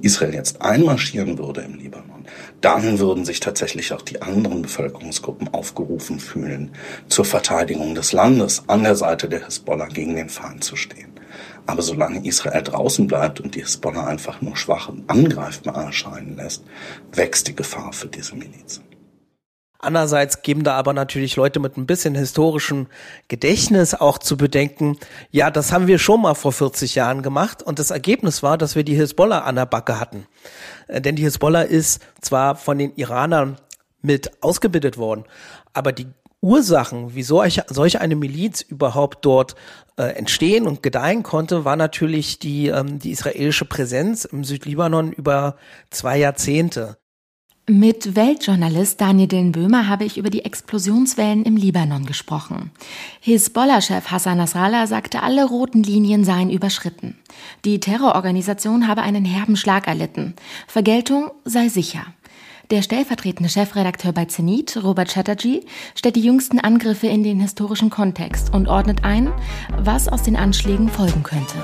Israel jetzt einmarschieren würde im Libanon, dann würden sich tatsächlich auch die anderen Bevölkerungsgruppen aufgerufen fühlen, zur Verteidigung des Landes an der Seite der Hisbollah gegen den Feind zu stehen. Aber solange Israel draußen bleibt und die Hisbollah einfach nur schwach und angreifbar erscheinen lässt, wächst die Gefahr für diese Milizen. Andererseits geben da aber natürlich Leute mit ein bisschen historischem Gedächtnis auch zu bedenken, ja, das haben wir schon mal vor 40 Jahren gemacht und das Ergebnis war, dass wir die Hisbollah an der Backe hatten. Denn die Hisbollah ist zwar von den Iranern mit ausgebildet worden, aber die Ursachen, wie solch eine Miliz überhaupt dort entstehen und gedeihen konnte, war natürlich die israelische Präsenz im Südlibanon über 2 Jahrzehnte. Mit Weltjournalist Daniel Dillenböhmer habe ich über die Explosionswellen im Libanon gesprochen. Hisbollah-Chef Hassan Nasrallah sagte, alle roten Linien seien überschritten. Die Terrororganisation habe einen herben Schlag erlitten. Vergeltung sei sicher. Der stellvertretende Chefredakteur bei Zenit, Robert Chatterjee, stellt die jüngsten Angriffe in den historischen Kontext und ordnet ein, was aus den Anschlägen folgen könnte.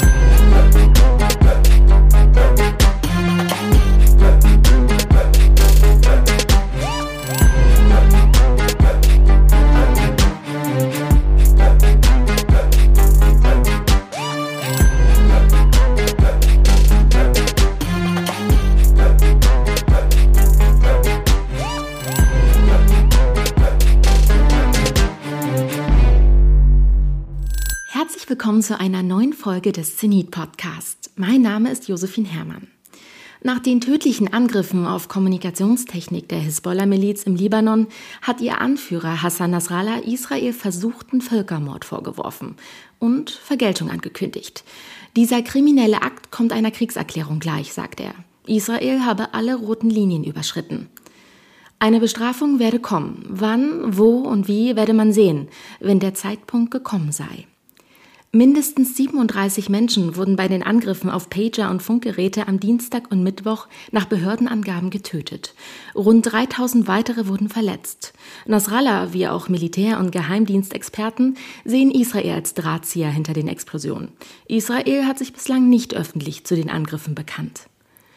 Willkommen zu einer neuen Folge des Zenit-Podcasts. Mein Name ist Josephine Herrmann. Nach den tödlichen Angriffen auf Kommunikationstechnik der Hisbollah-Miliz im Libanon hat ihr Anführer Hassan Nasrallah Israel versuchten Völkermord vorgeworfen und Vergeltung angekündigt. Dieser kriminelle Akt kommt einer Kriegserklärung gleich, sagt er. Israel habe alle roten Linien überschritten. Eine Bestrafung werde kommen. Wann, wo und wie werde man sehen, wenn der Zeitpunkt gekommen sei. Mindestens 37 Menschen wurden bei den Angriffen auf Pager und Funkgeräte am Dienstag und Mittwoch nach Behördenangaben getötet. Rund 3000 weitere wurden verletzt. Nasrallah, wie auch Militär- und Geheimdienstexperten, sehen Israel als Drahtzieher hinter den Explosionen. Israel hat sich bislang nicht öffentlich zu den Angriffen bekannt.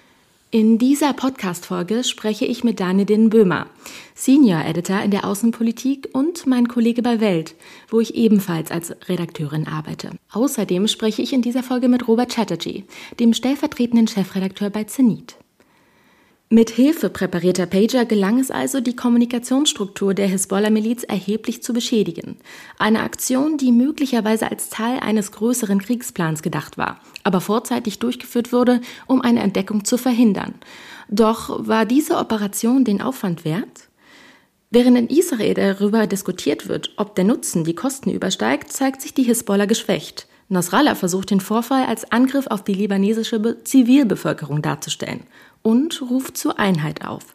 In dieser Podcast-Folge spreche ich mit Daniel Dillenböhmer, Senior Editor in der Außenpolitik und mein Kollege bei Welt, wo ich ebenfalls als Redakteurin arbeite. Außerdem spreche ich in dieser Folge mit Robert Chatterjee, dem stellvertretenden Chefredakteur bei Zenit. Mit Hilfe präparierter Pager gelang es also, die Kommunikationsstruktur der Hisbollah-Miliz erheblich zu beschädigen. Eine Aktion, die möglicherweise als Teil eines größeren Kriegsplans gedacht war, aber vorzeitig durchgeführt wurde, um eine Entdeckung zu verhindern. Doch war diese Operation den Aufwand wert? Während in Israel darüber diskutiert wird, ob der Nutzen die Kosten übersteigt, zeigt sich die Hisbollah geschwächt. Nasrallah versucht den Vorfall als Angriff auf die libanesische Zivilbevölkerung darzustellen und ruft zur Einheit auf.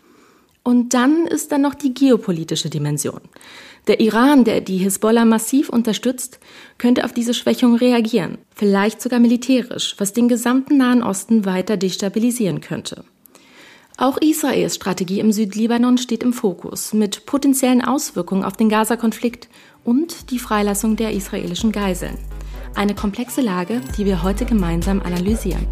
Und dann ist da noch die geopolitische Dimension. Der Iran, der die Hisbollah massiv unterstützt, könnte auf diese Schwächung reagieren, vielleicht sogar militärisch, was den gesamten Nahen Osten weiter destabilisieren könnte. Auch Israels Strategie im Südlibanon steht im Fokus, mit potenziellen Auswirkungen auf den Gaza-Konflikt und die Freilassung der israelischen Geiseln. Eine komplexe Lage, die wir heute gemeinsam analysieren.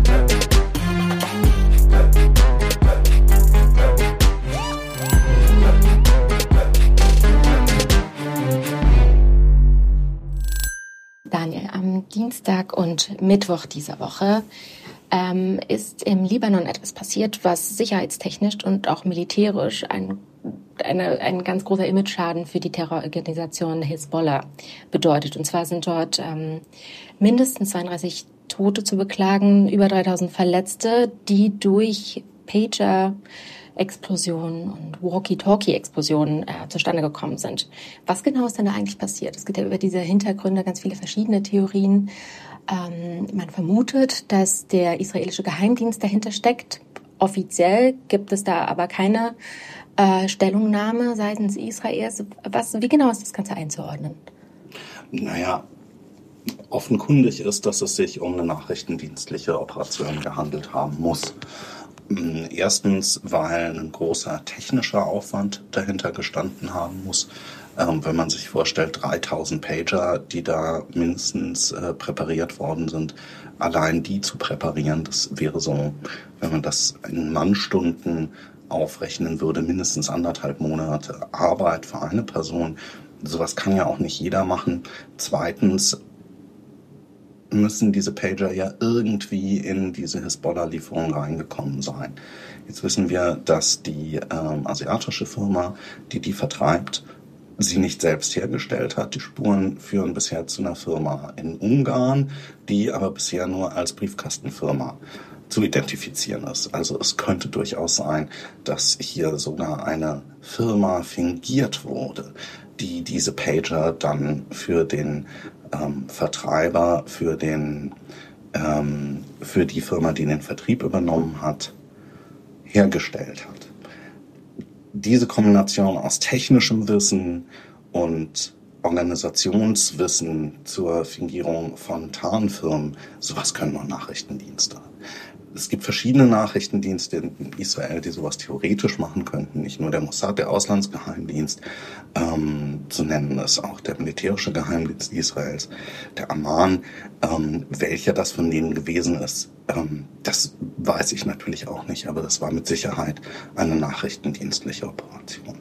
Daniel, am Dienstag und Mittwoch dieser Woche ist im Libanon etwas passiert, was sicherheitstechnisch und auch militärisch ein ganz großer Imageschaden für die Terrororganisation Hisbollah bedeutet. Und zwar sind dort mindestens 32 Tote zu beklagen, über 3000 Verletzte, die durch Pager-Explosionen und Walkie-Talkie-Explosionen zustande gekommen sind. Was genau ist denn da eigentlich passiert? Es gibt ja über diese Hintergründe ganz viele verschiedene Theorien. Man vermutet, dass der israelische Geheimdienst dahinter steckt. Offiziell gibt es da aber keine Stellungnahme seitens Israels. Wie genau ist das Ganze einzuordnen? Naja, offenkundig ist, dass es sich um eine nachrichtendienstliche Operation gehandelt haben muss. Erstens, weil ein großer technischer Aufwand dahinter gestanden haben muss. Wenn man sich vorstellt, 3000 Pager, die da mindestens präpariert worden sind, allein die zu präparieren, das wäre so, wenn man das in Mannstunden aufrechnen würde, mindestens 1,5 Monate Arbeit für eine Person. Sowas kann ja auch nicht jeder machen. Zweitens müssen diese Pager ja irgendwie in diese Hisbollah-Lieferung reingekommen sein. Jetzt wissen wir, dass die asiatische Firma, die vertreibt, sie nicht selbst hergestellt hat. Die Spuren führen bisher zu einer Firma in Ungarn, die aber bisher nur als Briefkastenfirma zu identifizieren ist. Also es könnte durchaus sein, dass hier sogar eine Firma fingiert wurde, die diese Pager dann für den Vertreiber, für die Firma, die den Vertrieb übernommen hat, hergestellt hat. Diese Kombination aus technischem Wissen und Organisationswissen zur Fingierung von Tarnfirmen, sowas können nur Nachrichtendienste. Es gibt verschiedene Nachrichtendienste in Israel, die sowas theoretisch machen könnten. Nicht nur der Mossad, der Auslandsgeheimdienst, zu nennen ist auch der militärische Geheimdienst Israels, der Aman. Welcher das von denen gewesen ist, das weiß ich natürlich auch nicht, aber das war mit Sicherheit eine nachrichtendienstliche Operation.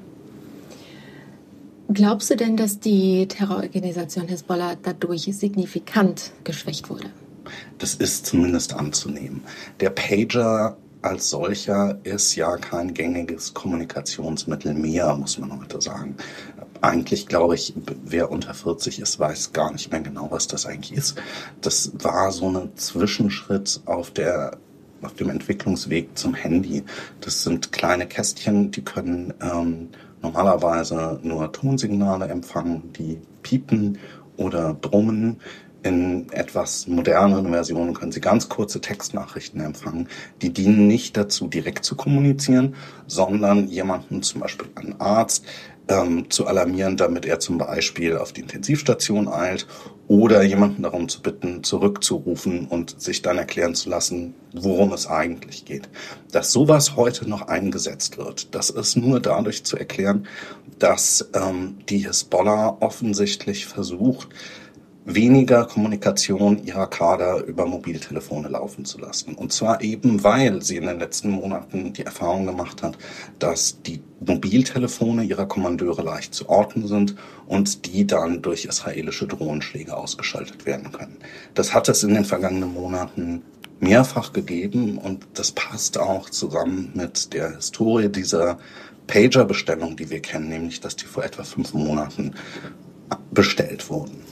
Glaubst du denn, dass die Terrororganisation Hisbollah dadurch signifikant geschwächt wurde? Das ist zumindest anzunehmen. Der Pager als solcher ist ja kein gängiges Kommunikationsmittel mehr, muss man heute sagen. Eigentlich glaube ich, wer unter 40 ist, weiß gar nicht mehr genau, was das eigentlich ist. Das war so ein Zwischenschritt auf dem Entwicklungsweg zum Handy. Das sind kleine Kästchen, die können normalerweise nur Tonsignale empfangen, die piepen oder brummen. In etwas moderneren Versionen können Sie ganz kurze Textnachrichten empfangen. Die dienen nicht dazu, direkt zu kommunizieren, sondern jemanden, zum Beispiel einen Arzt, zu alarmieren, damit er zum Beispiel auf die Intensivstation eilt oder jemanden darum zu bitten, zurückzurufen und sich dann erklären zu lassen, worum es eigentlich geht. Dass sowas heute noch eingesetzt wird, das ist nur dadurch zu erklären, dass die Hisbollah offensichtlich versucht, weniger Kommunikation ihrer Kader über Mobiltelefone laufen zu lassen. Und zwar eben, weil sie in den letzten Monaten die Erfahrung gemacht hat, dass die Mobiltelefone ihrer Kommandeure leicht zu orten sind und die dann durch israelische Drohnenschläge ausgeschaltet werden können. Das hat es in den vergangenen Monaten mehrfach gegeben und das passt auch zusammen mit der Historie dieser Pager-Bestellung, die wir kennen, nämlich dass die vor etwa 5 Monaten bestellt wurden.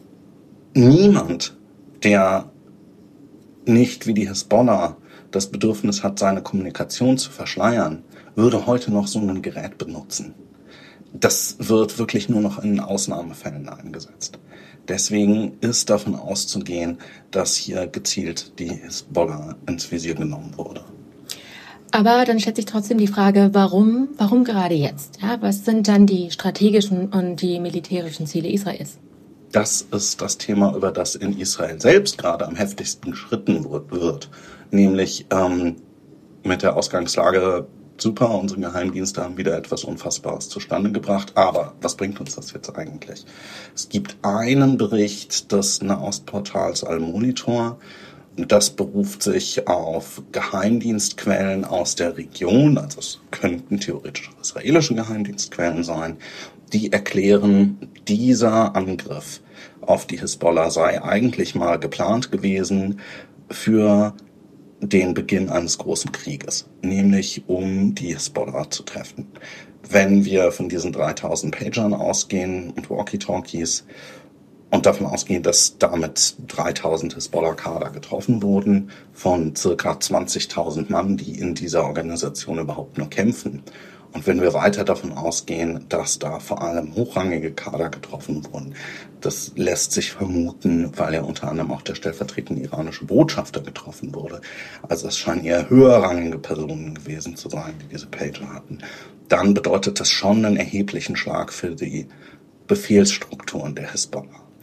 Niemand, der nicht wie die Hisbollah das Bedürfnis hat, seine Kommunikation zu verschleiern, würde heute noch so ein Gerät benutzen. Das wird wirklich nur noch in Ausnahmefällen eingesetzt. Deswegen ist davon auszugehen, dass hier gezielt die Hisbollah ins Visier genommen wurde. Aber dann stellt sich trotzdem die Frage, warum gerade jetzt? Ja, was sind dann die strategischen und die militärischen Ziele Israels? Das ist das Thema, über das in Israel selbst gerade am heftigsten geschritten wird. Nämlich mit der Ausgangslage, super, unsere Geheimdienste haben wieder etwas Unfassbares zustande gebracht. Aber was bringt uns das jetzt eigentlich? Es gibt einen Bericht des Nahostportals Al-Monitor. Das beruft sich auf Geheimdienstquellen aus der Region, also es könnten theoretisch israelische Geheimdienstquellen sein, die erklären, dieser Angriff auf die Hisbollah sei eigentlich mal geplant gewesen für den Beginn eines großen Krieges, nämlich um die Hisbollah zu treffen. Wenn wir von diesen 3000 Pagern ausgehen und Walkie-Talkies und davon ausgehen, dass damit 3000 Hisbollah-Kader getroffen wurden von circa 20.000 Mann, die in dieser Organisation überhaupt nur kämpfen. Und wenn wir weiter davon ausgehen, dass da vor allem hochrangige Kader getroffen wurden, das lässt sich vermuten, weil ja unter anderem auch der stellvertretende iranische Botschafter getroffen wurde. Also es scheinen eher höherrangige Personen gewesen zu sein, die diese Pager hatten. Dann bedeutet das schon einen erheblichen Schlag für die Befehlsstrukturen der Hisbollah.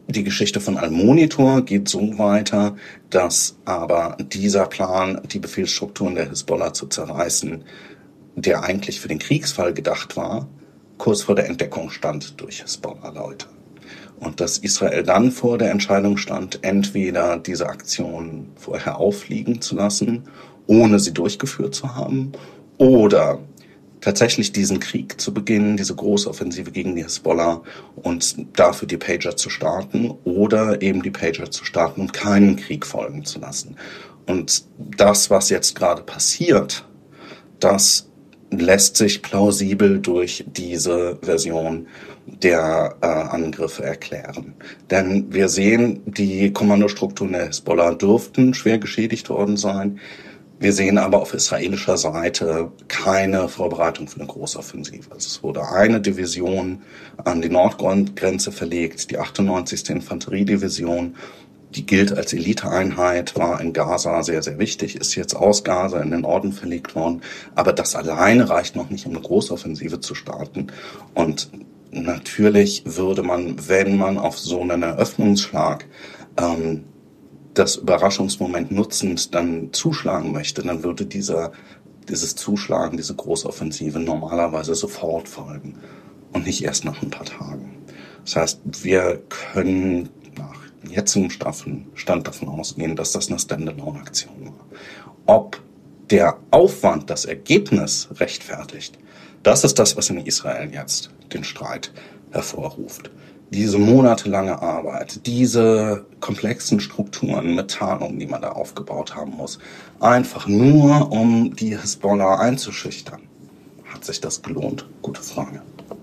Die Geschichte von Al-Monitor geht so weiter, dass aber dieser Plan, die Befehlsstrukturen der Hisbollah zu zerreißen, der eigentlich für den Kriegsfall gedacht war, kurz vor der Entdeckung stand durch Hisbollah-Leute. Und dass Israel dann vor der Entscheidung stand, entweder diese Aktion vorher auffliegen zu lassen, ohne sie durchgeführt zu haben, oder tatsächlich diesen Krieg zu beginnen, diese Großoffensive gegen die Hisbollah und dafür die Pager zu starten oder eben die Pager zu starten und keinen Krieg folgen zu lassen. Und das, was jetzt gerade passiert, das lässt sich plausibel durch diese Version der Angriffe erklären. Denn wir sehen, die Kommandostrukturen der Hisbollah dürften schwer geschädigt worden sein. Wir sehen aber auf israelischer Seite keine Vorbereitung für eine Großoffensive. Also es wurde eine Division an die Nordgrenze verlegt, die 98. Infanteriedivision. Die gilt als Eliteeinheit, war in Gaza sehr, sehr wichtig, ist jetzt aus Gaza in den Norden verlegt worden. Aber das alleine reicht noch nicht, um eine Großoffensive zu starten. Und natürlich würde man, wenn man auf so einen Eröffnungsschlag das Überraschungsmoment nutzend dann zuschlagen möchte, dann würde dieses Zuschlagen, diese Großoffensive normalerweise sofort folgen und nicht erst nach ein paar Tagen. Das heißt, wir können nach jetzigem Stand davon ausgehen, dass das eine Standalone-Aktion war. Ob der Aufwand das Ergebnis rechtfertigt, das ist das, was in Israel jetzt den Streit hervorruft. Diese monatelange Arbeit, diese komplexen Strukturen mit Tarnung, die man da aufgebaut haben muss, einfach nur um die Hisbollah einzuschüchtern. Hat sich das gelohnt? Gute Frage.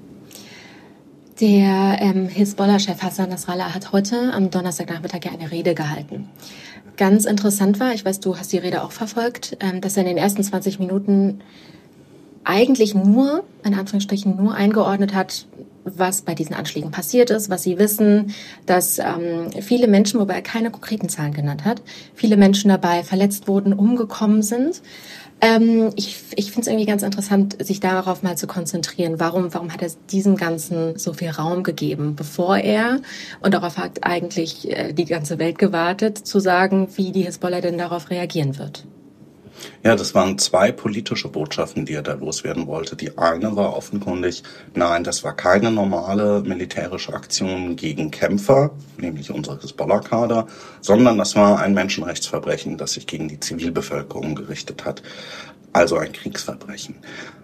Der Hisbollah-Chef Hassan Nasrallah hat heute am Donnerstagnachmittag ja eine Rede gehalten. Ganz interessant war, ich weiß, du hast die Rede auch verfolgt, dass er in den ersten 20 Minuten eigentlich nur, in Anführungsstrichen, nur eingeordnet hat, was bei diesen Anschlägen passiert ist, was sie wissen, dass viele Menschen, wobei er keine konkreten Zahlen genannt hat, viele Menschen dabei verletzt wurden, umgekommen sind. Ich finde es irgendwie ganz interessant, sich darauf mal zu konzentrieren. Warum hat er diesem Ganzen so viel Raum gegeben, bevor er, und darauf hat eigentlich die ganze Welt gewartet, zu sagen, wie die Hisbollah denn darauf reagieren wird? Ja, das waren zwei politische Botschaften, die er da loswerden wollte. Die eine war offenkundig, nein, das war keine normale militärische Aktion gegen Kämpfer, nämlich unsere Hisbollah-Kader, sondern das war ein Menschenrechtsverbrechen, das sich gegen die Zivilbevölkerung gerichtet hat, also ein Kriegsverbrechen.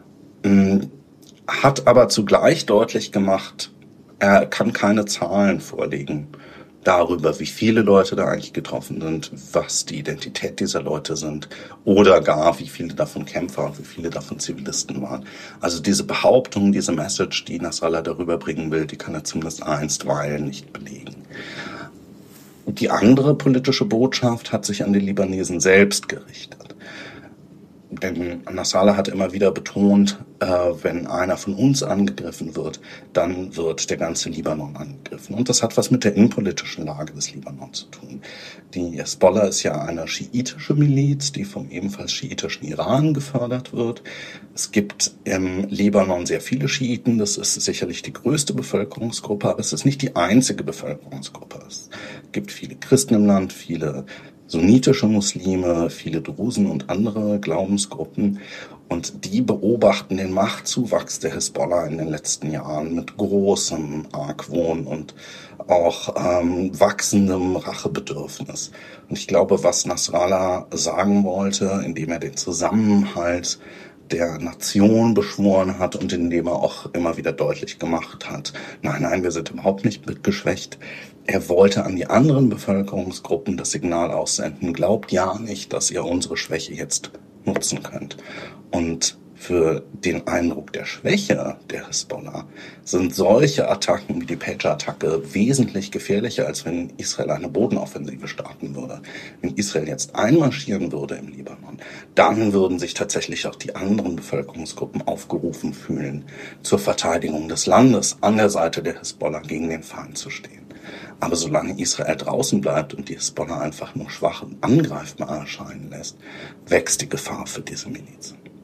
Hat aber zugleich deutlich gemacht, er kann keine Zahlen vorlegen darüber, wie viele Leute da eigentlich getroffen sind, was die Identität dieser Leute sind oder gar, wie viele davon Kämpfer und wie viele davon Zivilisten waren. Also diese Behauptung, diese Message, die Nasrallah darüber bringen will, die kann er zumindest einstweilen nicht belegen. Die andere politische Botschaft hat sich an die Libanesen selbst gerichtet. Denn Nasrallah hat immer wieder betont, wenn einer von uns angegriffen wird, dann wird der ganze Libanon angegriffen. Und das hat was mit der innenpolitischen Lage des Libanon zu tun. Die Hisbollah ist ja eine schiitische Miliz, die vom ebenfalls schiitischen Iran gefördert wird. Es gibt im Libanon sehr viele Schiiten, das ist sicherlich die größte Bevölkerungsgruppe, aber es ist nicht die einzige Bevölkerungsgruppe. Es gibt viele Christen im Land, viele sunnitische Muslime, viele Drusen und andere Glaubensgruppen. Und die beobachten den Machtzuwachs der Hisbollah in den letzten Jahren mit großem Argwohn und auch wachsendem Rachebedürfnis. Und ich glaube, was Nasrallah sagen wollte, indem er den Zusammenhalt der Nation beschworen hat und indem er auch immer wieder deutlich gemacht hat, nein, wir sind überhaupt nicht mitgeschwächt. Er wollte an die anderen Bevölkerungsgruppen das Signal aussenden, glaubt ja nicht, dass ihr unsere Schwäche jetzt nutzen könnt. Und für den Eindruck der Schwäche der Hisbollah sind solche Attacken wie die Pager-Attacke wesentlich gefährlicher, als wenn Israel eine Bodenoffensive starten würde. Wenn Israel jetzt einmarschieren würde im Libanon, dann würden sich tatsächlich auch die anderen Bevölkerungsgruppen aufgerufen fühlen, zur Verteidigung des Landes an der Seite der Hisbollah gegen den Feind zu stehen. Aber solange Israel draußen bleibt und die Hisbollah einfach nur schwach und angreifbar erscheinen lässt, wächst die Gefahr für diese Milizen.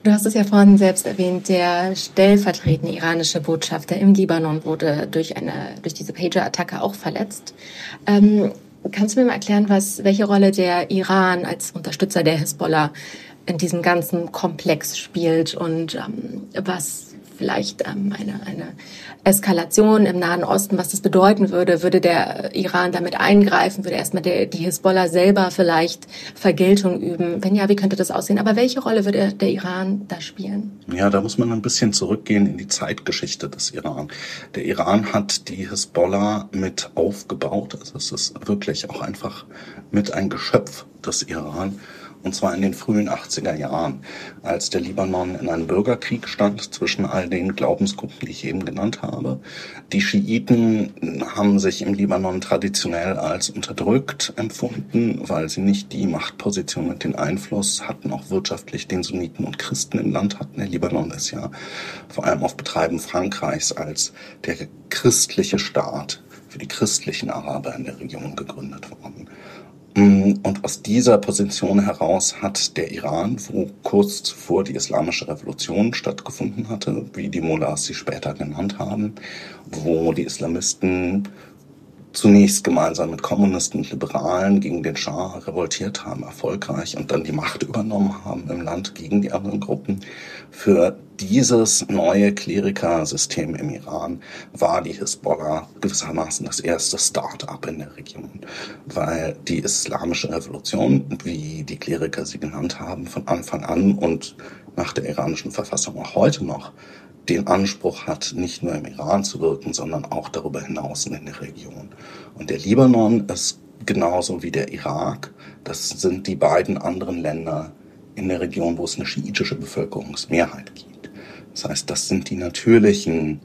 Du hast es ja vorhin selbst erwähnt, der stellvertretende iranische Botschafter im Libanon wurde durch diese Pager-Attacke auch verletzt. Kannst du mir mal erklären, welche Rolle der Iran als Unterstützer der Hisbollah in diesem ganzen Komplex spielt und was vielleicht eine Eskalation im Nahen Osten, was das bedeuten würde? Würde der Iran damit eingreifen? Würde erstmal die Hisbollah selber vielleicht Vergeltung üben? Wenn ja, wie könnte das aussehen? Aber welche Rolle würde der Iran da spielen? Ja, da muss man ein bisschen zurückgehen in die Zeitgeschichte des Iran. Der Iran hat die Hisbollah mit aufgebaut. Also es ist wirklich auch einfach mit ein Geschöpf des Iran. Und zwar in den frühen 80er Jahren, als der Libanon in einem Bürgerkrieg stand zwischen all den Glaubensgruppen, die ich eben genannt habe. Die Schiiten haben sich im Libanon traditionell als unterdrückt empfunden, weil sie nicht die Machtposition und den Einfluss hatten, auch wirtschaftlich den Sunniten und Christen im Land hatten. Der Libanon ist ja vor allem auf Betreiben Frankreichs als der christliche Staat für die christlichen Araber in der Region gegründet worden. Und aus dieser Position heraus hat der Iran, wo kurz zuvor die Islamische Revolution stattgefunden hatte, wie die Mullahs sie später genannt haben, wo die Islamisten zunächst gemeinsam mit Kommunisten und Liberalen gegen den Schah revoltiert haben, erfolgreich, und dann die Macht übernommen haben im Land gegen die anderen Gruppen. Für dieses neue Klerikersystem im Iran war die Hisbollah gewissermaßen das erste Start-up in der Region, weil die Islamische Revolution, wie die Kleriker sie genannt haben, von Anfang an und nach der iranischen Verfassung auch heute noch den Anspruch hat, nicht nur im Iran zu wirken, sondern auch darüber hinaus in der Region. Und der Libanon ist genauso wie der Irak, das sind die beiden anderen Länder in der Region, wo es eine schiitische Bevölkerungsmehrheit gibt. Das heißt, das sind die natürlichen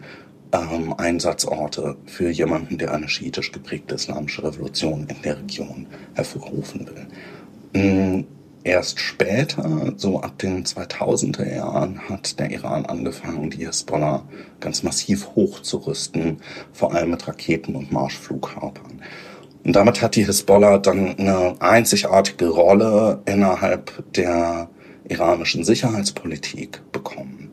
Einsatzorte für jemanden, der eine schiitisch geprägte islamische Revolution in der Region hervorrufen will. Erst später, so ab den 2000er Jahren, hat der Iran angefangen, die Hisbollah ganz massiv hochzurüsten, vor allem mit Raketen und Marschflugkörpern. Und damit hat die Hisbollah dann eine einzigartige Rolle innerhalb der iranischen Sicherheitspolitik bekommen.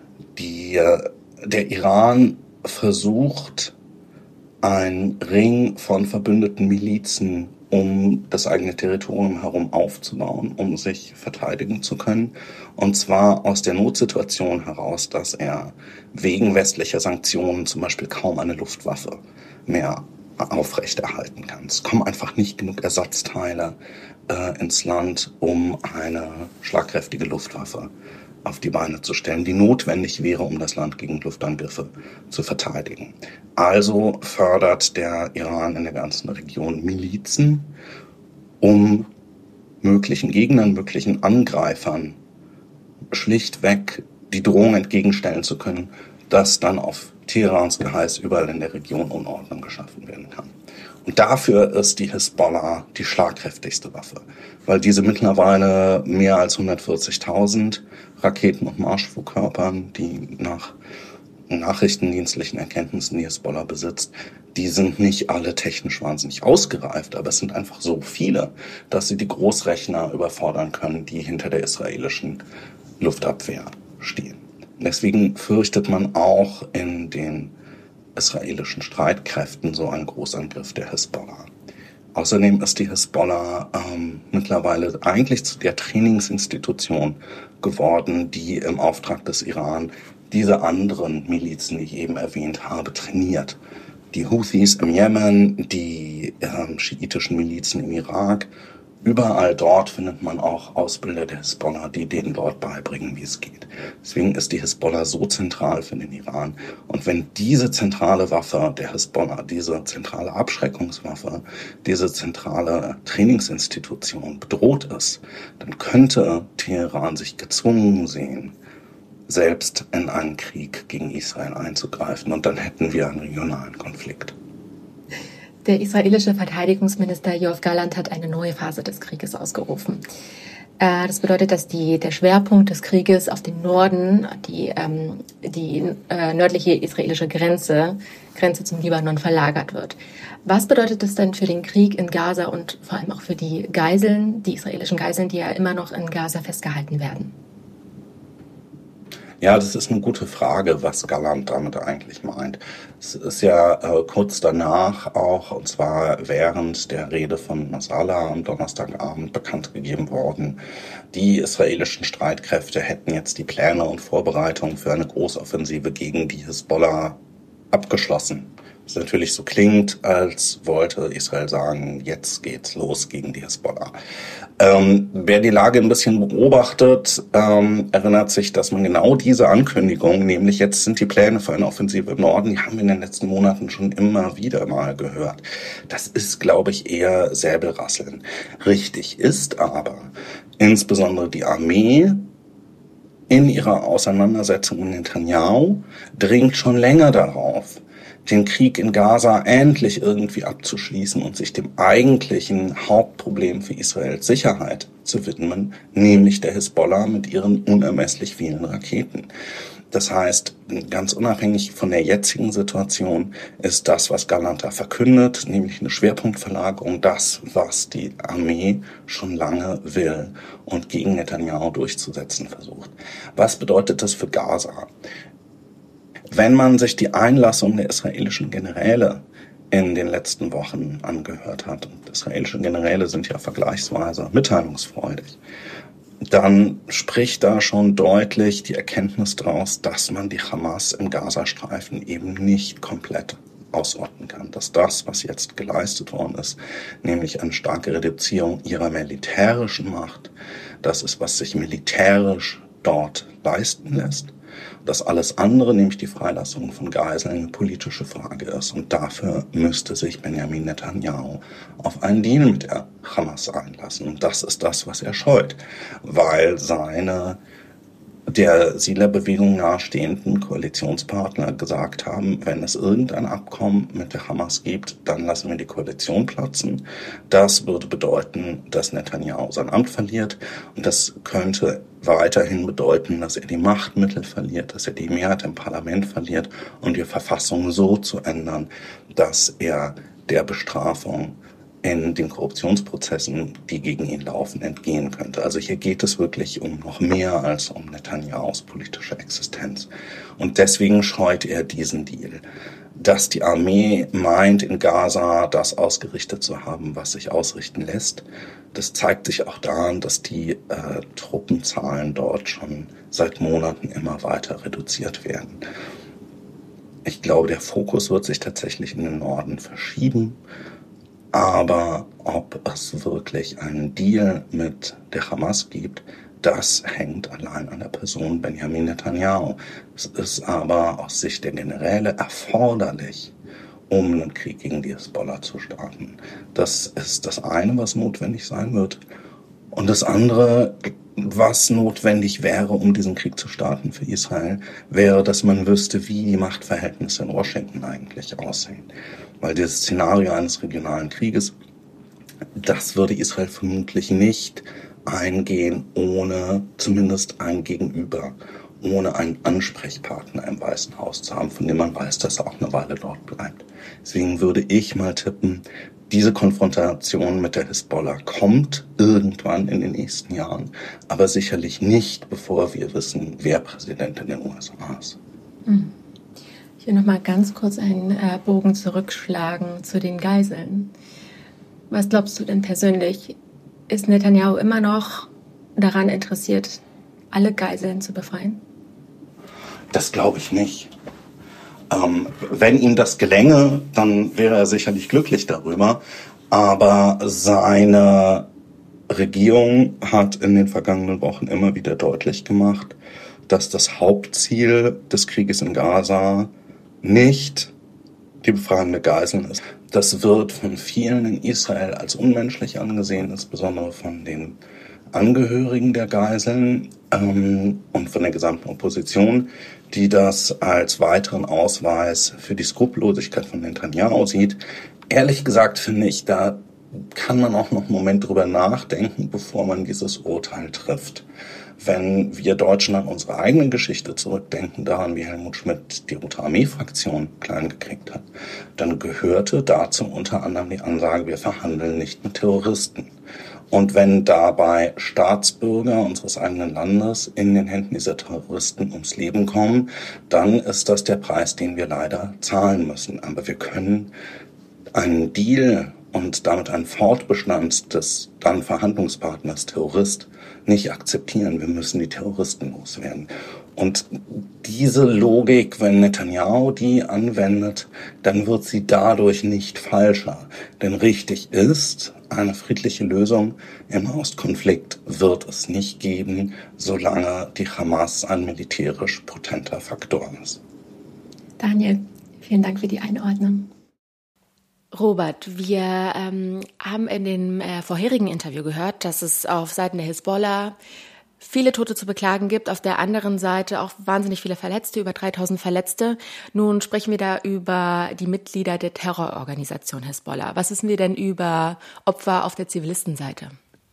Der Iran versucht, einen Ring von verbündeten Milizen um das eigene Territorium herum aufzubauen, um sich verteidigen zu können. Und zwar aus der Notsituation heraus, dass er wegen westlicher Sanktionen zum Beispiel kaum eine Luftwaffe mehr aufrechterhalten kann. Es kommen einfach nicht genug Ersatzteile ins Land, um eine schlagkräftige Luftwaffe auf die Beine zu stellen, die notwendig wäre, um das Land gegen Luftangriffe zu verteidigen. Also fördert der Iran in der ganzen Region Milizen, um möglichen Gegnern, möglichen Angreifern schlichtweg die Drohung entgegenstellen zu können, dass dann auf Teherans Geheiß überall in der Region Unordnung geschaffen werden kann. Und dafür ist die Hisbollah die schlagkräftigste Waffe, weil diese mittlerweile mehr als 140.000 Raketen und Marschflugkörpern, die nach nachrichtendienstlichen Erkenntnissen die Hisbollah besitzt, die sind nicht alle technisch wahnsinnig ausgereift, aber es sind einfach so viele, dass sie die Großrechner überfordern können, die hinter der israelischen Luftabwehr stehen. Deswegen fürchtet man auch in den israelischen Streitkräften so einen Großangriff der Hisbollah. Außerdem ist die Hisbollah mittlerweile eigentlich zu der Trainingsinstitution geworden, die im Auftrag des Iran diese anderen Milizen, die ich eben erwähnt habe, trainiert. Die Houthis im Jemen, die schiitischen Milizen im Irak. Überall dort findet man auch Ausbilder der Hisbollah, die denen dort beibringen, wie es geht. Deswegen ist die Hisbollah so zentral für den Iran. Und wenn diese zentrale Waffe der Hisbollah, diese zentrale Abschreckungswaffe, diese zentrale Trainingsinstitution bedroht ist, dann könnte Teheran sich gezwungen sehen, selbst in einen Krieg gegen Israel einzugreifen. Und dann hätten wir einen regionalen Konflikt. Der israelische Verteidigungsminister Yoav Gallant hat eine neue Phase des Krieges ausgerufen. Das bedeutet, dass der Schwerpunkt des Krieges auf den Norden, die nördliche israelische Grenze zum Libanon verlagert wird. Was bedeutet das denn für den Krieg in Gaza und vor allem auch für die Geiseln, die israelischen Geiseln, die ja immer noch in Gaza festgehalten werden? Ja, das ist eine gute Frage, was Galland damit eigentlich meint. Es ist ja kurz danach auch, und zwar während der Rede von Nasrallah am Donnerstagabend bekannt gegeben worden, die israelischen Streitkräfte hätten jetzt die Pläne und Vorbereitungen für eine Großoffensive gegen die Hisbollah abgeschlossen. Was natürlich so klingt, als wollte Israel sagen, jetzt geht's los gegen die Hisbollah. Wer die Lage ein bisschen beobachtet, erinnert sich, dass man genau diese Ankündigung, nämlich jetzt sind die Pläne für eine Offensive im Norden, die haben wir in den letzten Monaten schon immer wieder mal gehört. Das ist, glaube ich, eher Säbelrasseln. Richtig ist aber, insbesondere die Armee in ihrer Auseinandersetzung mit Netanyahu dringt schon länger darauf, den Krieg in Gaza endlich irgendwie abzuschließen und sich dem eigentlichen Hauptproblem für Israels Sicherheit zu widmen, nämlich der Hisbollah mit ihren unermesslich vielen Raketen. Das heißt, ganz unabhängig von der jetzigen Situation ist das, was Galland da verkündet, nämlich eine Schwerpunktverlagerung, das, was die Armee schon lange will und gegen Netanyahu durchzusetzen versucht. Was bedeutet das für Gaza? Wenn man sich die Einlassung der israelischen Generäle in den letzten Wochen angehört hat, und israelische Generäle sind ja vergleichsweise mitteilungsfreudig, dann spricht da schon deutlich die Erkenntnis daraus, dass man die Hamas im Gazastreifen eben nicht komplett ausrotten kann. Dass das, was jetzt geleistet worden ist, nämlich eine starke Reduzierung ihrer militärischen Macht, das ist, was sich militärisch dort leisten lässt. Dass alles andere, nämlich die Freilassung von Geiseln, eine politische Frage ist. Und dafür müsste sich Benjamin Netanyahu auf einen Deal mit der Hamas einlassen. Und das ist das, was er scheut, weil seine der Siedlerbewegung nahestehenden Koalitionspartner gesagt haben, wenn es irgendein Abkommen mit der Hamas gibt, dann lassen wir die Koalition platzen. Das würde bedeuten, dass Netanyahu sein Amt verliert und das könnte weiterhin bedeuten, dass er die Machtmittel verliert, dass er die Mehrheit im Parlament verliert und die Verfassung so zu ändern, dass er der Bestrafung in den Korruptionsprozessen, die gegen ihn laufen, entgehen könnte. Also hier geht es wirklich um noch mehr als um Netanyahus politische Existenz. Und deswegen scheut er diesen Deal. Dass die Armee meint, in Gaza das ausgerichtet zu haben, was sich ausrichten lässt, das zeigt sich auch daran, dass die Truppenzahlen dort schon seit Monaten immer weiter reduziert werden. Ich glaube, der Fokus wird sich tatsächlich in den Norden verschieben. Aber ob es wirklich einen Deal mit der Hamas gibt, das hängt allein an der Person Benjamin Netanyahu. Es ist aber aus Sicht der Generäle erforderlich, um einen Krieg gegen die Hisbollah zu starten. Das ist das eine, was notwendig sein wird. Und das andere, was notwendig wäre, um diesen Krieg zu starten für Israel, wäre, dass man wüsste, wie die Machtverhältnisse in Washington eigentlich aussehen. Weil dieses Szenario eines regionalen Krieges, das würde Israel vermutlich nicht eingehen, ohne zumindest ein Gegenüber, ohne einen Ansprechpartner im Weißen Haus zu haben, von dem man weiß, dass er auch eine Weile dort bleibt. Deswegen würde ich mal tippen, diese Konfrontation mit der Hisbollah kommt irgendwann in den nächsten Jahren, aber sicherlich nicht, bevor wir wissen, wer Präsident in den USA ist. Ich will noch mal ganz kurz einen Bogen zurückschlagen zu den Geiseln. Was glaubst du denn persönlich? Ist Netanyahu immer noch daran interessiert, alle Geiseln zu befreien? Das glaube ich nicht. Wenn ihm das gelänge, dann wäre er sicherlich glücklich darüber. Aber seine Regierung hat in den vergangenen Wochen immer wieder deutlich gemacht, dass das Hauptziel des Krieges in Gaza nicht die Befreiung der Geiseln ist. Das wird von vielen in Israel als unmenschlich angesehen, insbesondere von den Angehörigen der Geiseln und von der gesamten Opposition, die das als weiteren Ausweis für die Skrupellosigkeit von Netanyahu sieht. Ehrlich gesagt finde ich, da kann man auch noch einen Moment drüber nachdenken, bevor man dieses Urteil trifft. Wenn wir Deutschen an unsere eigene Geschichte zurückdenken, daran, wie Helmut Schmidt die Rote Armee-Fraktion klein gekriegt hat, dann gehörte dazu unter anderem die Ansage, wir verhandeln nicht mit Terroristen. Und wenn dabei Staatsbürger unseres eigenen Landes in den Händen dieser Terroristen ums Leben kommen, dann ist das der Preis, den wir leider zahlen müssen. Aber wir können einen Deal und damit einen Fortbestand des dann Verhandlungspartners Terrorist nicht akzeptieren. Wir müssen die Terroristen loswerden. Und diese Logik, wenn Netanyahu die anwendet, dann wird sie dadurch nicht falscher. Denn richtig ist, eine friedliche Lösung im Ostkonflikt wird es nicht geben, solange die Hamas ein militärisch potenter Faktor ist. Daniel, vielen Dank für die Einordnung. Robert, wir haben in dem vorherigen Interview gehört, dass es auf Seiten der Hisbollah viele Tote zu beklagen gibt, auf der anderen Seite auch wahnsinnig viele Verletzte, über 3000 Verletzte. Nun sprechen wir da über die Mitglieder der Terrororganisation Hisbollah. Was wissen wir denn über Opfer auf der Zivilistenseite?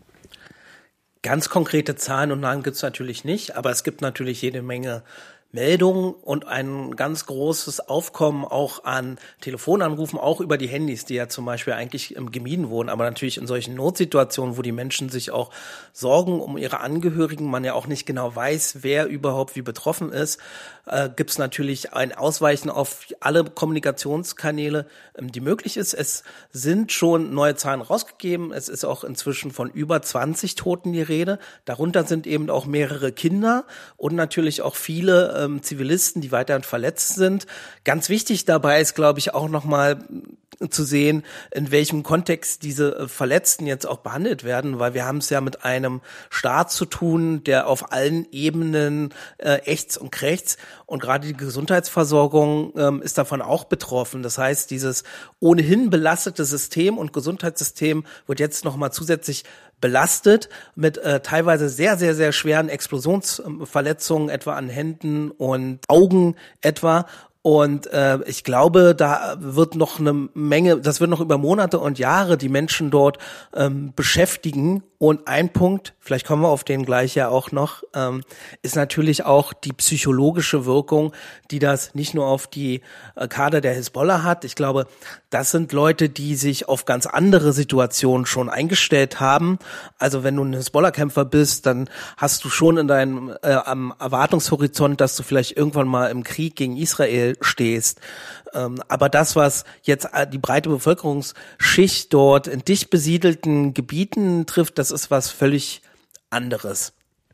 Ganz konkrete Zahlen und Namen gibt es natürlich nicht, aber es gibt natürlich jede Menge Meldungen und ein ganz großes Aufkommen auch an Telefonanrufen, auch über die Handys, die ja zum Beispiel eigentlich gemieden wurden, aber natürlich in solchen Notsituationen, wo die Menschen sich auch sorgen um ihre Angehörigen, man ja auch nicht genau weiß, wer überhaupt wie betroffen ist, gibt es natürlich ein Ausweichen auf alle Kommunikationskanäle, die möglich ist. Es sind schon neue Zahlen rausgegeben, es ist auch inzwischen von über 20 Toten die Rede, darunter sind eben auch mehrere Kinder und natürlich auch viele Zivilisten, die weiterhin verletzt sind. Ganz wichtig dabei ist, glaube ich, auch nochmal zu sehen, in welchem Kontext diese Verletzten jetzt auch behandelt werden, weil wir haben es ja mit einem Staat zu tun, der auf allen Ebenen ächzt und krächzt und gerade die Gesundheitsversorgung ist davon auch betroffen. Das heißt, dieses ohnehin belastete System und Gesundheitssystem wird jetzt nochmal zusätzlich belastet mit teilweise sehr, sehr, sehr schweren Explosionsverletzungen, etwa an Händen und Augen etwa. Und ich glaube, da wird noch eine Menge, das wird noch über Monate und Jahre die Menschen dort beschäftigen. Und ein Punkt, vielleicht kommen wir auf den gleich ja auch noch, ist natürlich auch die psychologische Wirkung, die das nicht nur auf die Kader der Hisbollah hat. Ich glaube, das sind Leute, die sich auf ganz andere Situationen schon eingestellt haben. Also wenn du ein Hisbollah-Kämpfer bist, dann hast du schon in deinem am Erwartungshorizont, dass du vielleicht irgendwann mal im Krieg gegen Israel stehst. Aber das, was jetzt die breite Bevölkerungsschicht dort in dicht besiedelten Gebieten trifft, das ist was völlig anderes.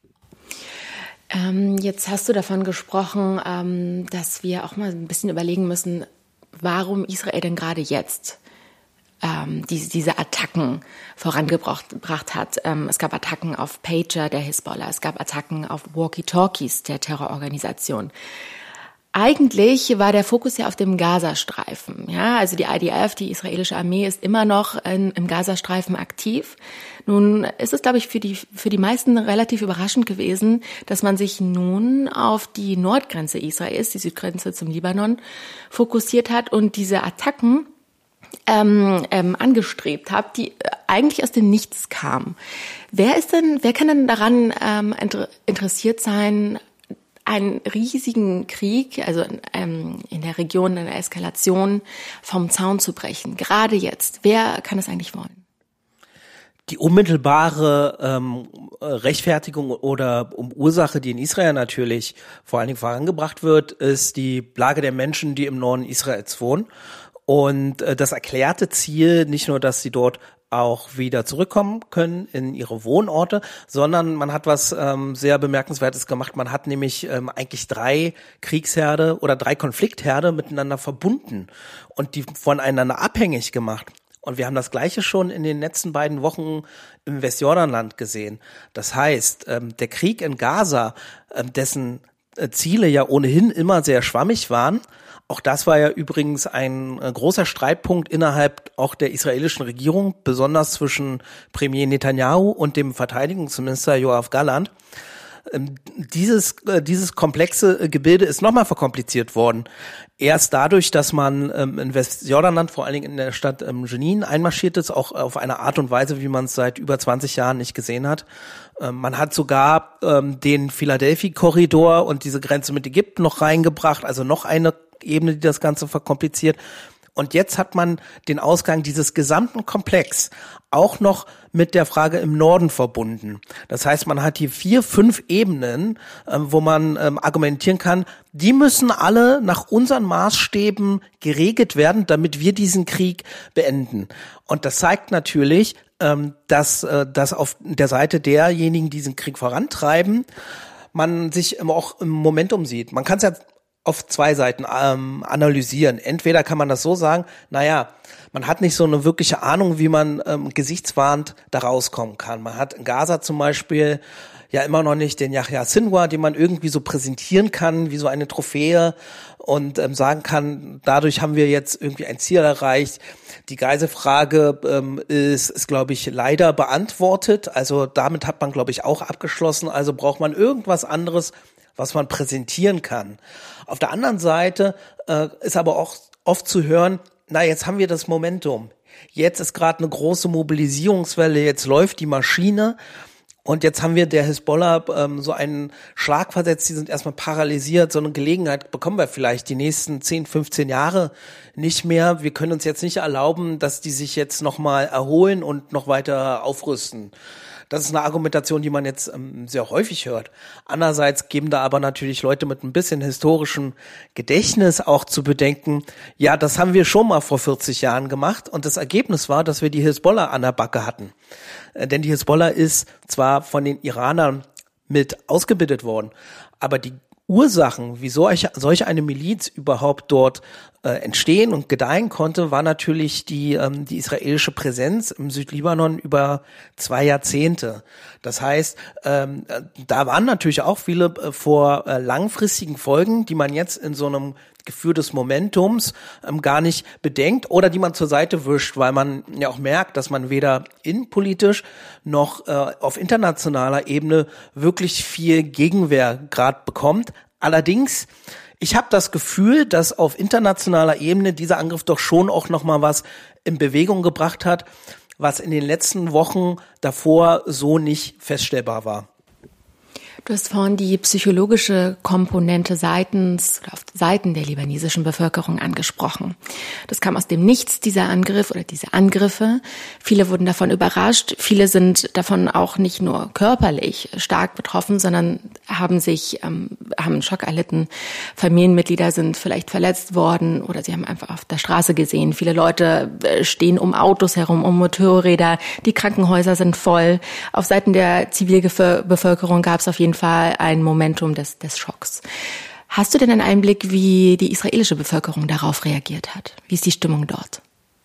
Jetzt hast du davon gesprochen, dass wir auch mal ein bisschen überlegen müssen, warum Israel denn gerade jetzt diese Attacken vorangebracht hat. Es gab Attacken auf Pager der Hisbollah, es gab Attacken auf Walkie-Talkies der Terrororganisation. Eigentlich war der Fokus ja auf dem Gazastreifen. Ja, also die IDF, die israelische Armee, ist immer noch im Gazastreifen aktiv. Nun ist es, glaube ich, für die meisten relativ überraschend gewesen, dass man sich nun auf die Nordgrenze Israels, die Südgrenze zum Libanon, fokussiert hat und diese Attacken angestrebt hat, die eigentlich aus dem Nichts kamen. Wer kann denn daran interessiert sein, einen riesigen Krieg, also in der Region eine Eskalation vom Zaun zu brechen, gerade jetzt? Wer kann es eigentlich wollen? Die unmittelbare Rechtfertigung oder Ursache, die in Israel natürlich vor allen Dingen vorangebracht wird, ist die Lage der Menschen, die im Norden Israels wohnen. Und das erklärte Ziel, nicht nur, dass sie dort auch wieder zurückkommen können in ihre Wohnorte, sondern man hat was sehr Bemerkenswertes gemacht. Man hat nämlich eigentlich 3 Kriegsherde oder 3 Konfliktherde miteinander verbunden und die voneinander abhängig gemacht. Und wir haben das Gleiche schon in den letzten beiden Wochen im Westjordanland gesehen. Das heißt, der Krieg in Gaza, dessen Ziele ja ohnehin immer sehr schwammig waren, auch das war ja übrigens ein großer Streitpunkt innerhalb auch der israelischen Regierung, besonders zwischen Premier Netanyahu und dem Verteidigungsminister Yoav Gallant. Dieses komplexe Gebilde ist nochmal verkompliziert worden. Erst dadurch, dass man in Westjordanland, vor allen Dingen in der Stadt Jenin, einmarschiert ist, auch auf eine Art und Weise, wie man es seit über 20 Jahren nicht gesehen hat. Man hat sogar den Philadelphia-Korridor und diese Grenze mit Ägypten noch reingebracht, also noch eine Ebene, die das Ganze verkompliziert. Und jetzt hat man den Ausgang dieses gesamten Komplex auch noch mit der Frage im Norden verbunden. Das heißt, man hat hier 4, 5 Ebenen, wo man argumentieren kann, die müssen alle nach unseren Maßstäben geregelt werden, damit wir diesen Krieg beenden. Und das zeigt natürlich, dass auf der Seite derjenigen, die diesen Krieg vorantreiben, man sich auch im Momentum sieht. Man kann es ja auf 2 Seiten analysieren. Entweder kann man das so sagen, man hat nicht so eine wirkliche Ahnung, wie man gesichtswahrend da rauskommen kann. Man hat in Gaza zum Beispiel ja immer noch nicht den Yahya Sinwar, den man irgendwie so präsentieren kann, wie so eine Trophäe und sagen kann, dadurch haben wir jetzt irgendwie ein Ziel erreicht. Die Geiselfrage ist glaube ich, leider beantwortet. Also damit hat man, glaube ich, auch abgeschlossen. Also braucht man irgendwas anderes, was man präsentieren kann. Auf der anderen Seite ist aber auch oft zu hören, jetzt haben wir das Momentum. Jetzt ist gerade eine große Mobilisierungswelle, jetzt läuft die Maschine und jetzt haben wir der Hisbollah so einen Schlag versetzt, die sind erstmal paralysiert, so eine Gelegenheit bekommen wir vielleicht die nächsten 10, 15 Jahre nicht mehr. Wir können uns jetzt nicht erlauben, dass die sich jetzt nochmal erholen und noch weiter aufrüsten. Das ist eine Argumentation, die man jetzt sehr häufig hört. Andererseits geben da aber natürlich Leute mit ein bisschen historischem Gedächtnis auch zu bedenken, ja, das haben wir schon mal vor 40 Jahren gemacht und das Ergebnis war, dass wir die Hisbollah an der Backe hatten. Denn die Hisbollah ist zwar von den Iranern mit ausgebildet worden, aber die Ursachen, wie solch eine Miliz überhaupt dort entstehen und gedeihen konnte, war natürlich die israelische Präsenz im Südlibanon über 2 Jahrzehnte. Das heißt, da waren natürlich auch viele vor langfristigen Folgen, die man jetzt in so einem Gefühl des Momentums gar nicht bedenkt oder die man zur Seite wischt, weil man ja auch merkt, dass man weder innenpolitisch noch auf internationaler Ebene wirklich viel Gegenwehr gerade bekommt. Allerdings, ich habe das Gefühl, dass auf internationaler Ebene dieser Angriff doch schon auch nochmal was in Bewegung gebracht hat, was in den letzten Wochen davor so nicht feststellbar war. Du hast vorhin die psychologische Komponente auf Seiten der libanesischen Bevölkerung angesprochen. Das kam aus dem Nichts, dieser Angriff oder diese Angriffe. Viele wurden davon überrascht. Viele sind davon auch nicht nur körperlich stark betroffen, sondern haben einen Schock erlitten. Familienmitglieder sind vielleicht verletzt worden oder sie haben einfach auf der Straße gesehen. Viele Leute stehen um Autos herum, um Motorräder. Die Krankenhäuser sind voll. Auf Seiten der Zivilbevölkerung gab es auf jeden Fall ein Momentum des Schocks. Hast du denn einen Einblick, wie die israelische Bevölkerung darauf reagiert hat? Wie ist die Stimmung dort?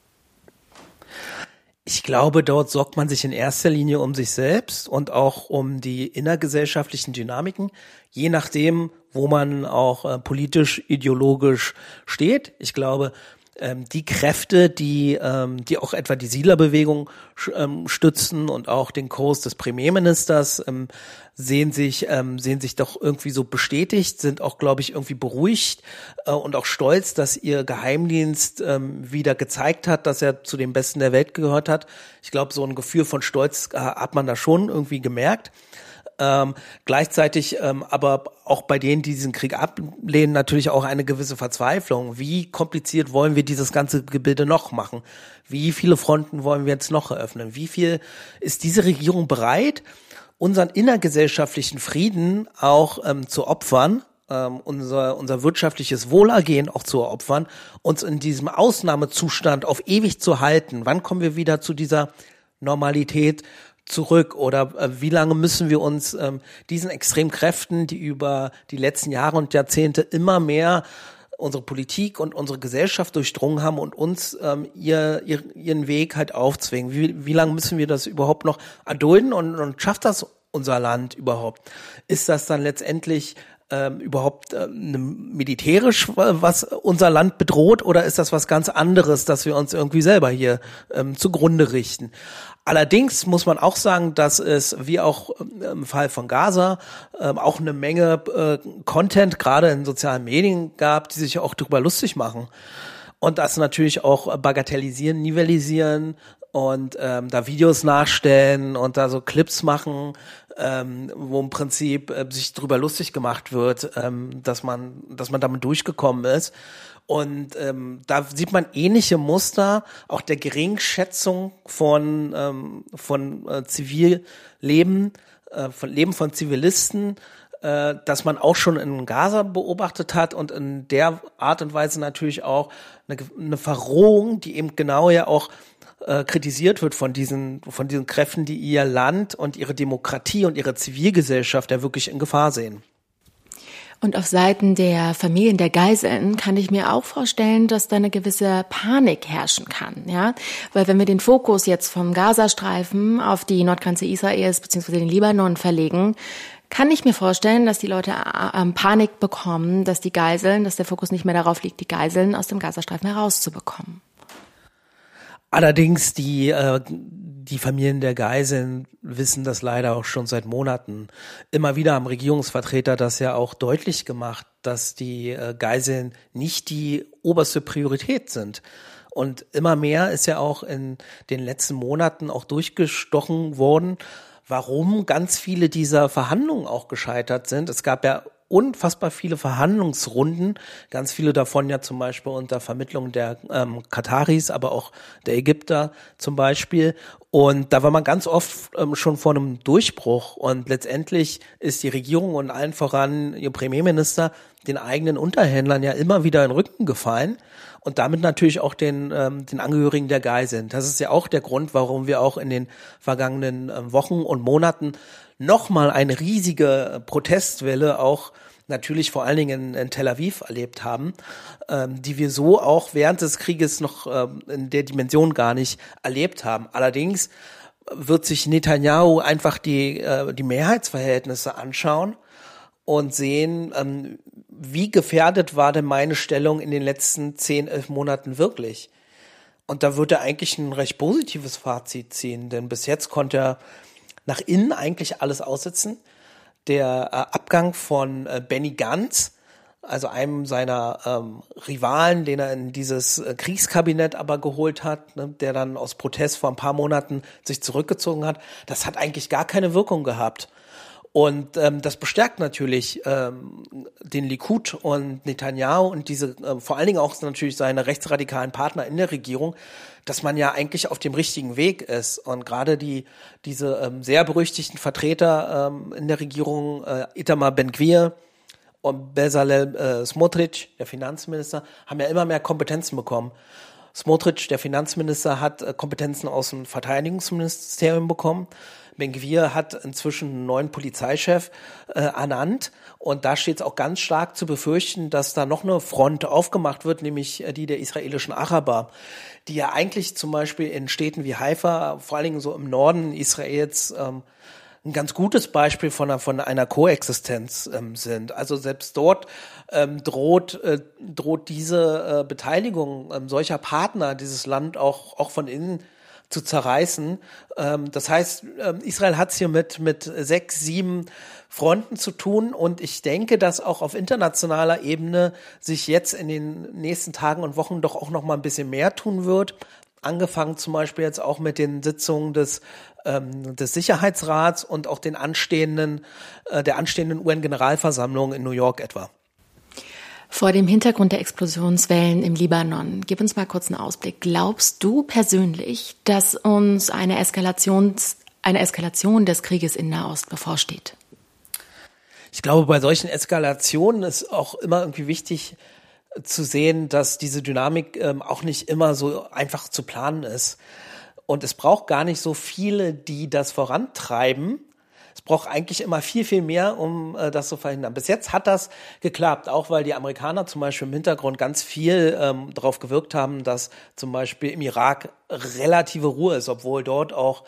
Ich glaube, dort sorgt man sich in erster Linie um sich selbst und auch um die innergesellschaftlichen Dynamiken, je nachdem, wo man auch politisch, ideologisch steht. Ich glaube, die Kräfte, die auch etwa die Siedlerbewegung stützen und auch den Kurs des Premierministers, sehen sich doch irgendwie so bestätigt, sind auch, glaube ich, irgendwie beruhigt und auch stolz, dass ihr Geheimdienst wieder gezeigt hat, dass er zu den Besten der Welt gehört hat. Ich glaube, so ein Gefühl von Stolz hat man da schon irgendwie gemerkt. Gleichzeitig aber auch bei denen, die diesen Krieg ablehnen, natürlich auch eine gewisse Verzweiflung. Wie kompliziert wollen wir dieses ganze Gebilde noch machen? Wie viele Fronten wollen wir jetzt noch eröffnen? Wie viel ist diese Regierung bereit, unseren innergesellschaftlichen Frieden auch zu opfern, unser wirtschaftliches Wohlergehen auch zu opfern, uns in diesem Ausnahmezustand auf ewig zu halten? Wann kommen wir wieder zu dieser Normalität zurück oder wie lange müssen wir uns diesen Extremkräften, die über die letzten Jahre und Jahrzehnte immer mehr unsere Politik und unsere Gesellschaft durchdrungen haben und uns ihren Weg halt aufzwingen. Wie lange müssen wir das überhaupt noch erdulden und schafft das unser Land überhaupt? Ist das dann letztendlich überhaupt militärisch, was unser Land bedroht, oder ist das was ganz anderes, dass wir uns irgendwie selber hier zugrunde richten? Allerdings muss man auch sagen, dass es, wie auch im Fall von Gaza, auch eine Menge Content, gerade in sozialen Medien gab, die sich auch darüber lustig machen. Und das natürlich auch bagatellisieren, nivellisieren und da Videos nachstellen und da so Clips machen, wo im Prinzip sich drüber lustig gemacht wird, dass man damit durchgekommen ist. Und da sieht man ähnliche Muster, auch der Geringschätzung von Zivilleben, von Leben von Zivilisten, dass man auch schon in Gaza beobachtet hat und in der Art und Weise natürlich auch eine Verrohung, die eben genau ja auch kritisiert wird von diesen Kräften, die ihr Land und ihre Demokratie und ihre Zivilgesellschaft ja wirklich in Gefahr sehen. Und auf Seiten der Familien der Geiseln kann ich mir auch vorstellen, dass da eine gewisse Panik herrschen kann, ja? Weil wenn wir den Fokus jetzt vom Gazastreifen auf die Nordgrenze Israels bzw. den Libanon verlegen, kann ich mir vorstellen, dass die Leute Panik bekommen, dass der Fokus nicht mehr darauf liegt, die Geiseln aus dem Gazastreifen herauszubekommen. Allerdings die Familien der Geiseln wissen das leider auch schon seit Monaten. Immer wieder haben Regierungsvertreter das ja auch deutlich gemacht, dass die Geiseln nicht die oberste Priorität sind. Und immer mehr ist ja auch in den letzten Monaten auch durchgestochen worden, warum ganz viele dieser Verhandlungen auch gescheitert sind. Es gab ja unfassbar viele Verhandlungsrunden, ganz viele davon ja zum Beispiel unter Vermittlung der Kataris, aber auch der Ägypter zum Beispiel. Und da war man ganz oft schon vor einem Durchbruch. Und letztendlich ist die Regierung und allen voran ihr Premierminister den eigenen Unterhändlern ja immer wieder in den Rücken gefallen. Und damit natürlich auch den Angehörigen der Geiseln. Das ist ja auch der Grund, warum wir auch in den vergangenen Wochen und Monaten nochmal eine riesige Protestwelle auch natürlich vor allen Dingen in Tel Aviv erlebt haben, die wir so auch während des Krieges noch in der Dimension gar nicht erlebt haben. Allerdings wird sich Netanyahu einfach die Mehrheitsverhältnisse anschauen und sehen, wie gefährdet war denn meine Stellung in den letzten 10, 11 Monaten wirklich. Und da wird er eigentlich ein recht positives Fazit ziehen, denn bis jetzt konnte er nach innen eigentlich alles aussitzen. Der Abgang von Benny Gantz, also einem seiner Rivalen, den er in dieses Kriegskabinett aber geholt hat, ne, der dann aus Protest vor ein paar Monaten sich zurückgezogen hat, das hat eigentlich gar keine Wirkung gehabt. Und das bestärkt natürlich den Likud und Netanyahu und diese vor allen Dingen auch natürlich seine rechtsradikalen Partner in der Regierung, dass man ja eigentlich auf dem richtigen Weg ist. Und gerade diese sehr berüchtigten Vertreter in der Regierung, Itamar Ben-Gvir und Bezalel Smotrich, der Finanzminister, haben ja immer mehr Kompetenzen bekommen. Smotrich, der Finanzminister, hat Kompetenzen aus dem Verteidigungsministerium bekommen. Ben-Gvir hat inzwischen einen neuen Polizeichef ernannt und da steht es auch ganz stark zu befürchten, dass da noch eine Front aufgemacht wird, nämlich die der israelischen Araber, die ja eigentlich zum Beispiel in Städten wie Haifa, vor allen Dingen so im Norden Israels, ein ganz gutes Beispiel von einer Koexistenz sind. Also selbst dort droht diese Beteiligung solcher Partner, dieses Land auch von innen zu zerreißen. Das heißt, Israel hat es hier mit 6, 7 Fronten zu tun und ich denke, dass auch auf internationaler Ebene sich jetzt in den nächsten Tagen und Wochen doch auch noch mal ein bisschen mehr tun wird. Angefangen zum Beispiel jetzt auch mit den Sitzungen des Sicherheitsrats und auch der anstehenden UN-Generalversammlung in New York etwa. Vor dem Hintergrund der Explosionswellen im Libanon, gib uns mal kurz einen Ausblick. Glaubst du persönlich, dass uns eine Eskalation des Krieges in Nahost bevorsteht? Ich glaube, bei solchen Eskalationen ist auch immer irgendwie wichtig zu sehen, dass diese Dynamik auch nicht immer so einfach zu planen ist. Und es braucht gar nicht so viele, die das vorantreiben. Es braucht eigentlich immer viel, viel mehr, um das zu verhindern. Bis jetzt hat das geklappt, auch weil die Amerikaner zum Beispiel im Hintergrund ganz viel darauf gewirkt haben, dass zum Beispiel im Irak relative Ruhe ist, obwohl dort auch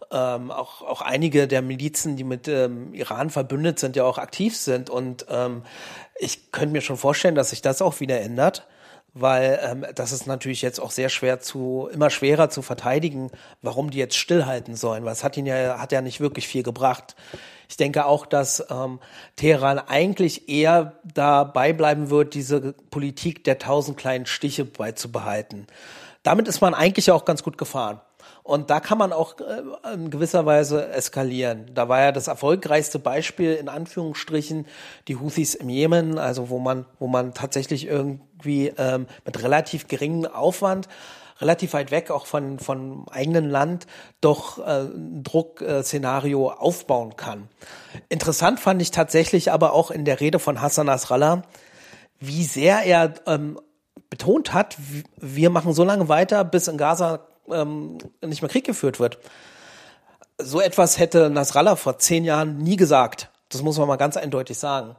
einige der Milizen, die mit Iran verbündet sind, ja auch aktiv sind. Und ich könnte mir schon vorstellen, dass sich das auch wieder ändert, weil das ist natürlich jetzt auch immer schwerer zu verteidigen, warum die jetzt stillhalten sollen, weil es hat ja nicht wirklich viel gebracht. Ich denke auch, dass Teheran eigentlich eher dabei bleiben wird, diese Politik der 1000 kleinen Stiche beizubehalten. Damit ist man eigentlich auch ganz gut gefahren. Und da kann man auch in gewisser Weise eskalieren. Da war ja das erfolgreichste Beispiel in Anführungsstrichen die Houthis im Jemen, also wo man tatsächlich irgendwie mit relativ geringem Aufwand, relativ weit weg auch von eigenen Land, doch ein Druckszenario aufbauen kann. Interessant fand ich tatsächlich aber auch in der Rede von Hassan Nasrallah, wie sehr er betont hat, wir machen so lange weiter, bis in Gaza nicht mehr Krieg geführt wird. So etwas hätte Nasrallah vor 10 Jahren nie gesagt. Das muss man mal ganz eindeutig sagen.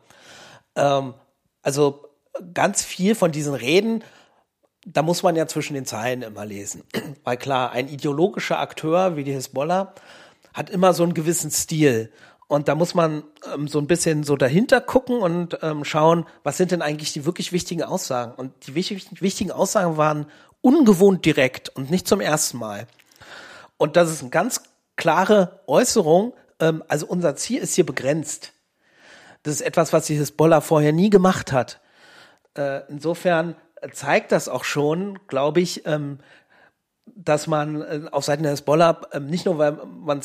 Also ganz viel von diesen Reden, da muss man ja zwischen den Zeilen immer lesen. Weil klar, ein ideologischer Akteur wie die Hisbollah hat immer so einen gewissen Stil. Und da muss man so ein bisschen so dahinter gucken und schauen, was sind denn eigentlich die wirklich wichtigen Aussagen. Und die wichtigen Aussagen waren ungewohnt direkt und nicht zum ersten Mal. Und das ist eine ganz klare Äußerung. Also unser Ziel ist hier begrenzt. Das ist etwas, was die Hisbollah vorher nie gemacht hat. Insofern zeigt das auch schon, glaube ich, dass man auf Seiten der Hisbollah nicht nur, weil man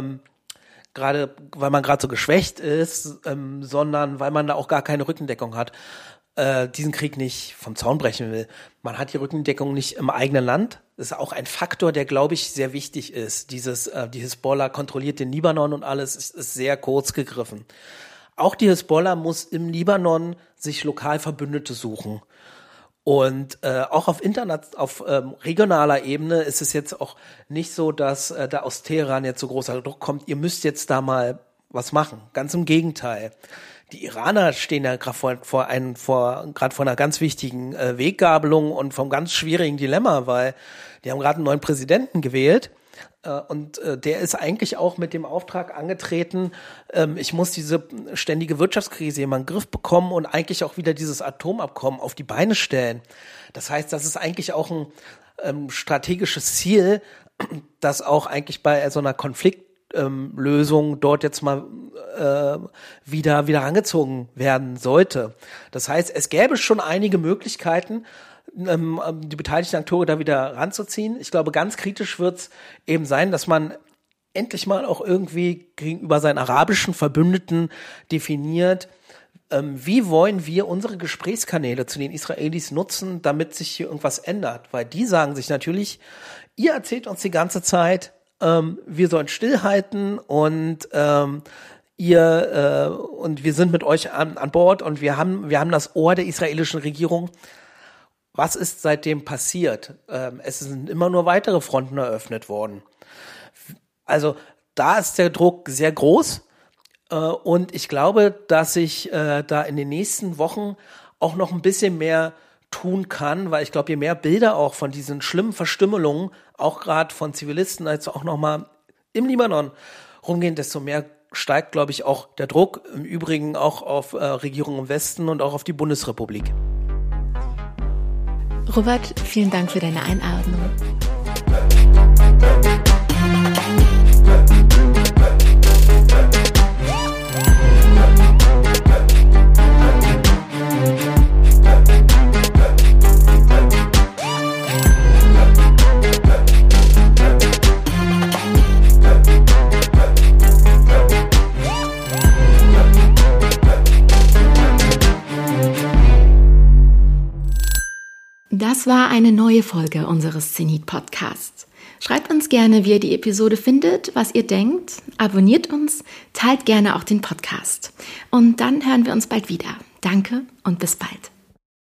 gerade so geschwächt ist, sondern weil man da auch gar keine Rückendeckung hat, diesen Krieg nicht vom Zaun brechen will. Man hat die Rückendeckung nicht im eigenen Land. Das ist auch ein Faktor, der, glaube ich, sehr wichtig ist. Die Hisbollah kontrolliert den Libanon und alles ist sehr kurz gegriffen. Auch die Hisbollah muss im Libanon sich lokal Verbündete suchen. Und auch auf regionaler Ebene ist es jetzt auch nicht so, dass da aus Teheran jetzt so großer Druck kommt, ihr müsst jetzt da mal was machen. Ganz im Gegenteil. Die Iraner stehen ja gerade vor einer ganz wichtigen Weggabelung und vom ganz schwierigen Dilemma, weil die haben gerade einen neuen Präsidenten gewählt. Und der ist eigentlich auch mit dem Auftrag angetreten, ich muss diese ständige Wirtschaftskrise in den Griff bekommen und eigentlich auch wieder dieses Atomabkommen auf die Beine stellen. Das heißt, das ist eigentlich auch ein strategisches Ziel, das auch eigentlich bei so einer Konfliktlösung dort jetzt mal wieder herangezogen werden sollte. Das heißt, es gäbe schon einige Möglichkeiten, die beteiligten Akteure da wieder ranzuziehen. Ich glaube, ganz kritisch wird es eben sein, dass man endlich mal auch irgendwie gegenüber seinen arabischen Verbündeten definiert, wie wollen wir unsere Gesprächskanäle zu den Israelis nutzen, damit sich hier irgendwas ändert. Weil die sagen sich natürlich, ihr erzählt uns die ganze Zeit, wir sollen stillhalten und wir sind mit euch an Bord und wir haben das Ohr der israelischen Regierung. Was ist seitdem passiert? Es sind immer nur weitere Fronten eröffnet worden. Also da ist der Druck sehr groß und ich glaube, dass sich da in den nächsten Wochen auch noch ein bisschen mehr tun kann, weil ich glaube, je mehr Bilder auch von diesen schlimmen Verstümmelungen, auch gerade von Zivilisten, als auch nochmal im Libanon rumgehen, desto mehr steigt, glaube ich, auch der Druck, im Übrigen auch auf Regierungen im Westen und auch auf die Bundesrepublik. Robert, vielen Dank für deine Einordnung. Das war eine neue Folge unseres Zenit-Podcasts. Schreibt uns gerne, wie ihr die Episode findet, was ihr denkt, abonniert uns, teilt gerne auch den Podcast. Und dann hören wir uns bald wieder. Danke und bis bald.